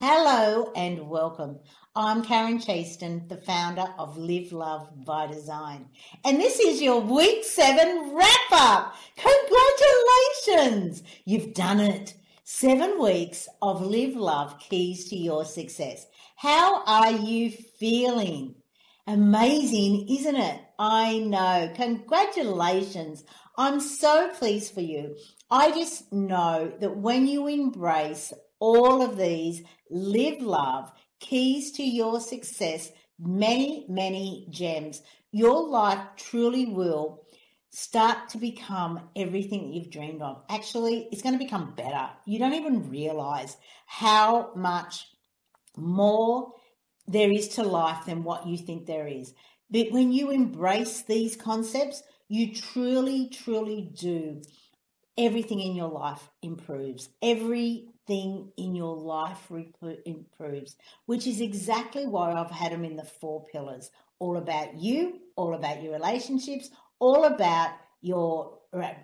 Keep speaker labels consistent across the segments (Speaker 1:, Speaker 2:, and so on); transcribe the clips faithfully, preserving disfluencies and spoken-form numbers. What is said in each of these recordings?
Speaker 1: Hello and welcome. I'm Karen Chaston, the founder of Live Love by Design. And this is your week seven wrap up. Congratulations! You've done it. Seven weeks of Live Love Keys to Your Success. How are you feeling? Amazing, isn't it? I know. Congratulations. I'm so pleased for you. I just know that when you embrace all of these Live Love Keys to Your Success, many, many gems, your life truly will start to become everything that you've dreamed of. Actually, it's going to become better. You don't even realize how much more there is to life than what you think there is. But when you embrace these concepts, you truly, truly do. Everything in your life improves. Everything in your life improves, which is exactly why I've had them in the four pillars. All about you, all about your relationships, all about your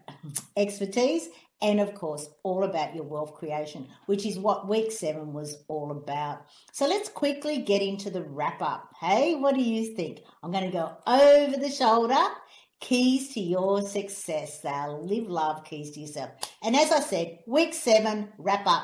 Speaker 1: expertise, and of course, all about your wealth creation, which is what week seven was all about. So let's quickly get into the wrap up. Hey, what do you think? I'm going to go over the shoulder. Keys to your success. They'll live love keys to yourself. And as I said, week seven wrap up.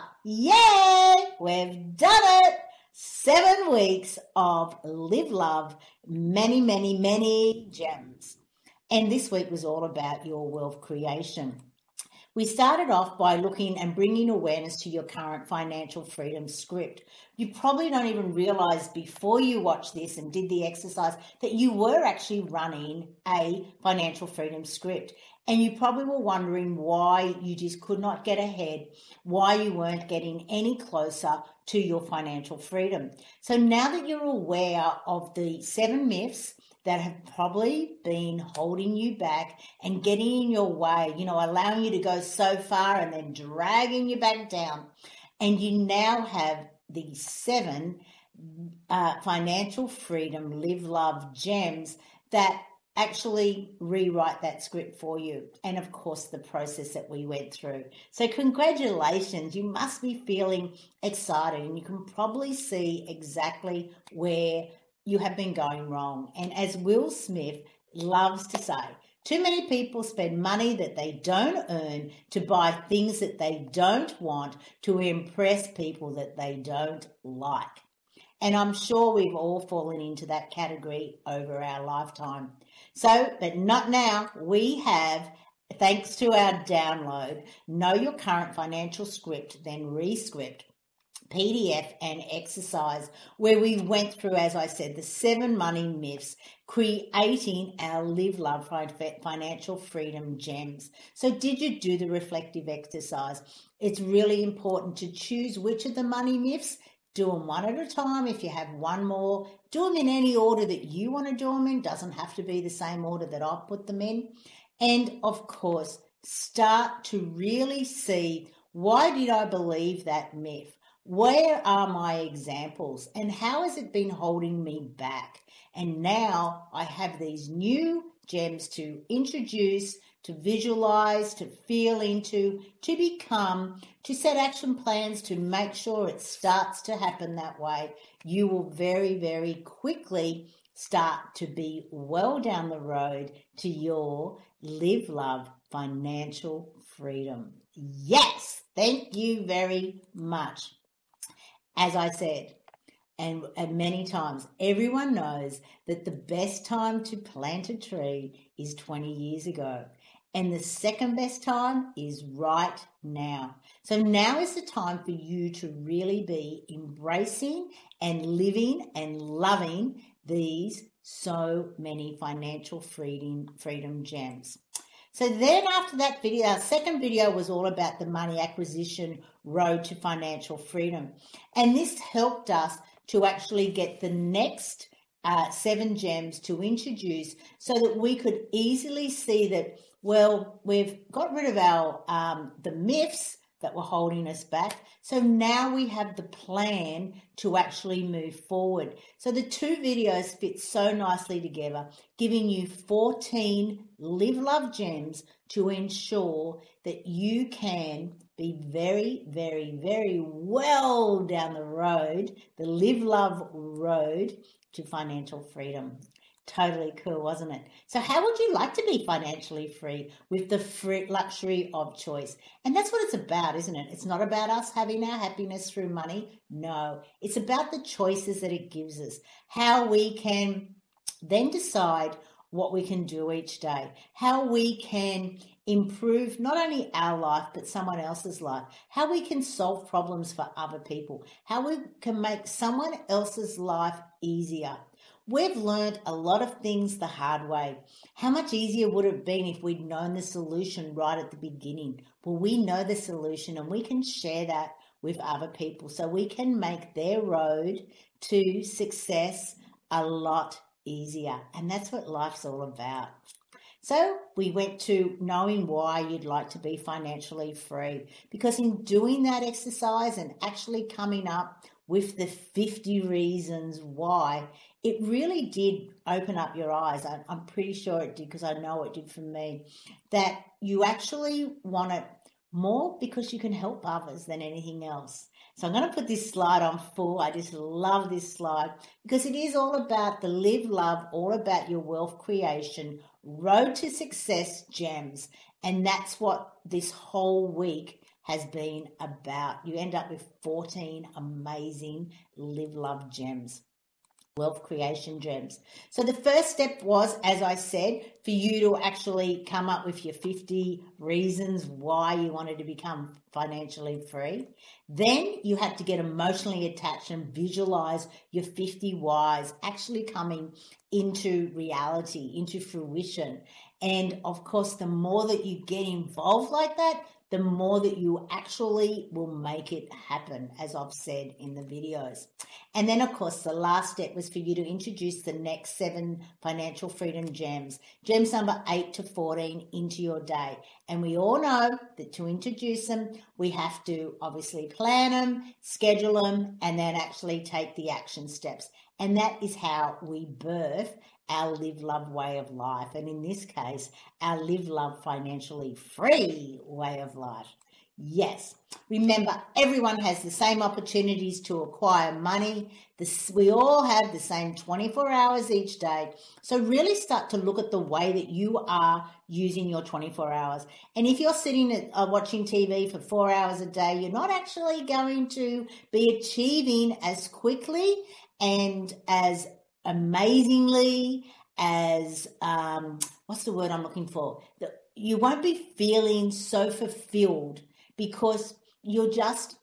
Speaker 1: Yay! We've done it. Seven weeks of live love, many, many, many gems. And this week was all about your wealth creation. We started off by looking and bringing awareness to your current financial freedom script. You probably don't even realize before you watched this and did the exercise that you were actually running a financial freedom script. And you probably were wondering why you just could not get ahead, why you weren't getting any closer to your financial freedom. So now that you're aware of the seven myths that have probably been holding you back and getting in your way, you know, allowing you to go so far and then dragging you back down. And you now have the seven uh, financial freedom, live, love gems that actually rewrite that script for you. And of course, the process that we went through. So congratulations. You must be feeling excited, and you can probably see exactly where you have been going wrong. And as Will Smith loves to say, too many people spend money that they don't earn to buy things that they don't want to impress people that they don't like. And I'm sure we've all fallen into that category over our lifetime. So, but not now. We have, thanks to our download, Know Your Current Financial Script, then Rescript, P D F and exercise, where we went through, as I said, the seven money myths, creating our Live Love Financial Freedom gems. So did you do the reflective exercise? It's really important to choose which of the money myths. Do them one at a time. If you have one more, do them in any order that you want to do them in. Doesn't have to be the same order that I put them in. And of course, start to really see, why did I believe that myth? Where are my examples, and how has it been holding me back? And now I have these new gems to introduce, to visualize, to feel into, to become, to set action plans to make sure it starts to happen that way. You will very, very quickly start to be well down the road to your Live Love financial freedom. Yes, thank you very much. As I said, and, and many times, everyone knows that the best time to plant a tree is twenty years ago. And the second best time is right now. So now is the time for you to really be embracing and living and loving these so many financial freedom, freedom gems. So then after that video, our second video was all about the money acquisition road to financial freedom. And this helped us to actually get the next uh, seven gems to introduce so that we could easily see that, well, we've got rid of our um, the myths that were holding us back. So now we have the plan to actually move forward. So the two videos fit so nicely together, giving you fourteen Live Love gems to ensure that you can be very, very, very well down the road, the Live Love road to financial freedom. Totally cool, wasn't it? So how would you like to be financially free with the free luxury of choice? And that's what it's about, isn't it? It's not about us having our happiness through money. No, it's about the choices that it gives us, how we can then decide what we can do each day, how we can improve not only our life, but someone else's life, how we can solve problems for other people, how we can make someone else's life easier. We've learned a lot of things the hard way. How much easier would it have been if we'd known the solution right at the beginning? Well, we know the solution and we can share that with other people so we can make their road to success a lot easier. And that's what life's all about. So we went to knowing why you'd like to be financially free, because in doing that exercise and actually coming up with the fifty reasons why, it really did open up your eyes. I'm pretty sure it did, because I know it did for me, that you actually want it more because you can help others than anything else. So I'm going to put this slide on full. I just love this slide because it is all about the Live Love, all about your wealth creation, road to success gems. And that's what this whole week has been about. You end up with fourteen amazing Live Love gems, wealth creation gems. So the first step was, as I said, for you to actually come up with your fifty reasons why you wanted to become financially free. Then you had to get emotionally attached and visualize your fifty whys actually coming into reality, into fruition. And of course, the more that you get involved like that, the more that you actually will make it happen, as I've said in the videos. And then, of course, the last step was for you to introduce the next seven financial freedom gems, gems number eight to fourteen, into your day. And we all know that to introduce them, we have to obviously plan them, schedule them, and then actually take the action steps. And that is how we birth our Live Love way of life. And in this case, our Live Love financially free way of life. Yes. Remember, everyone has the same opportunities to acquire money. This, we all have the same twenty-four hours each day. So really start to look at the way that you are using your twenty-four hours. And if you're sitting at, uh, watching T V for four hours a day, you're not actually going to be achieving as quickly and as amazingly as, um, what's the word I'm looking for? You won't be feeling so fulfilled because you're just,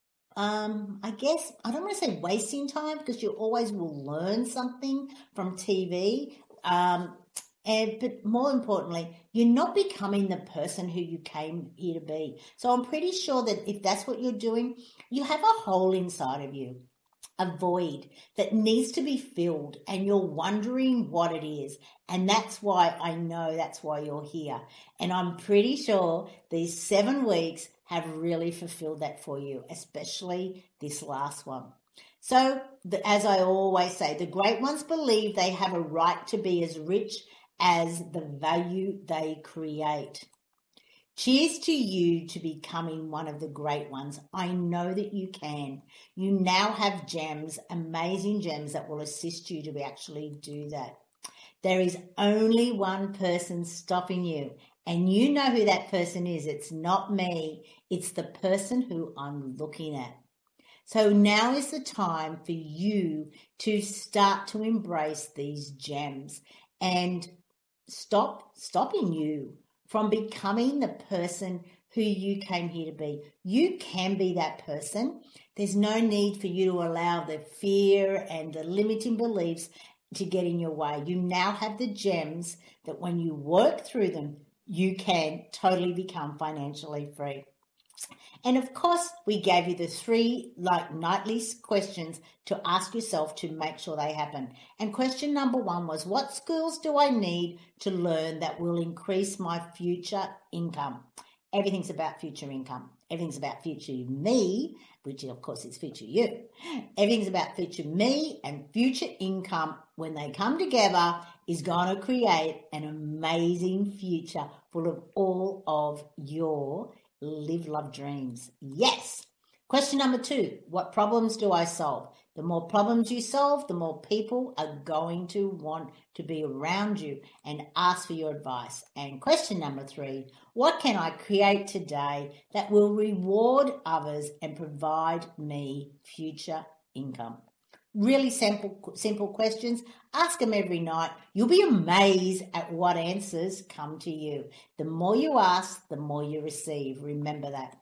Speaker 1: um, I guess, I don't want to say wasting time, because you always will learn something from T V. Um, and, but more importantly, you're not becoming the person who you came here to be. So I'm pretty sure that if that's what you're doing, you have a hole inside of you, a void that needs to be filled, and you're wondering what it is. And that's why I know that's why you're here. And I'm pretty sure these seven weeks have really fulfilled that for you, especially this last one. So the, as I always say, the great ones believe they have a right to be as rich as the value they create. Cheers to you to becoming one of the great ones. I know that you can. You now have gems, amazing gems that will assist you to actually do that. There is only one person stopping you, and you know who that person is. It's not me. It's the person who I'm looking at. So now is the time for you to start to embrace these gems and stop stopping you from becoming the person who you came here to be. You can be that person. There's no need for you to allow the fear and the limiting beliefs to get in your way. You now have the gems that when you work through them, you can totally become financially free. And of course, we gave you the three like nightly questions to ask yourself to make sure they happen. And question number one was, what skills do I need to learn that will increase my future income? Everything's about future income. Everything's about future me, which of course is future you. Everything's about future me, and future income, when they come together, is going to create an amazing future full of all of your live, love, dreams. Yes. Question number two, what problems do I solve? The more problems you solve, the more people are going to want to be around you and ask for your advice. And question number three, what can I create today that will reward others and provide me future income? Really simple, simple questions. Ask them every night. You'll be amazed at what answers come to you. The more you ask, the more you receive. Remember that.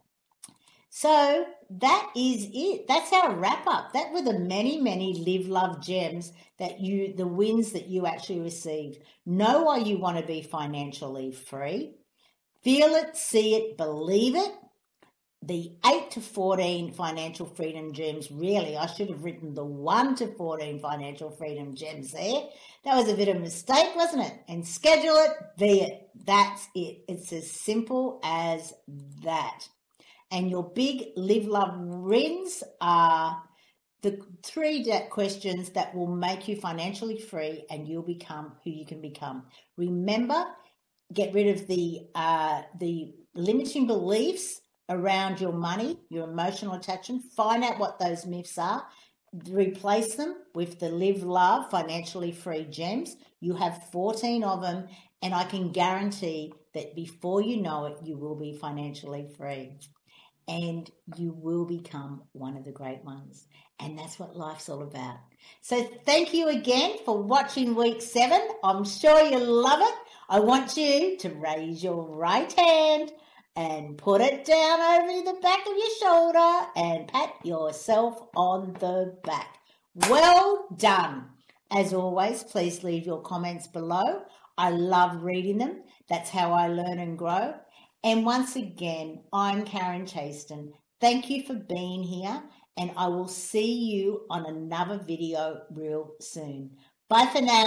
Speaker 1: So that is it. That's our wrap up. That were the many, many live, love gems that you, the wins that you actually received. Know why you want to be financially free. Feel it, see it, believe it. The eight to fourteen financial freedom gems, really, I should have written the one to fourteen financial freedom gems there. That was a bit of a mistake, wasn't it? And schedule it, be it. That's it. It's as simple as that. And your big live, love wins are the three questions that will make you financially free and you'll become who you can become. Remember, get rid of the uh, the limiting beliefs around your money, your emotional attachment. Find out what those myths are. Replace them with the live, love, financially free gems. You have fourteen of them, and I can guarantee that before you know it, you will be financially free. And you will become one of the great ones. And that's what life's all about. So thank you again for watching week seven. I'm sure you love it. I want you to raise your right hand and put it down over the back of your shoulder and pat yourself on the back. Well done. As always, please leave your comments below. I love reading them. That's how I learn and grow. And once again, I'm Karen Chaston. Thank you for being here, and I will see you on another video real soon. Bye for now.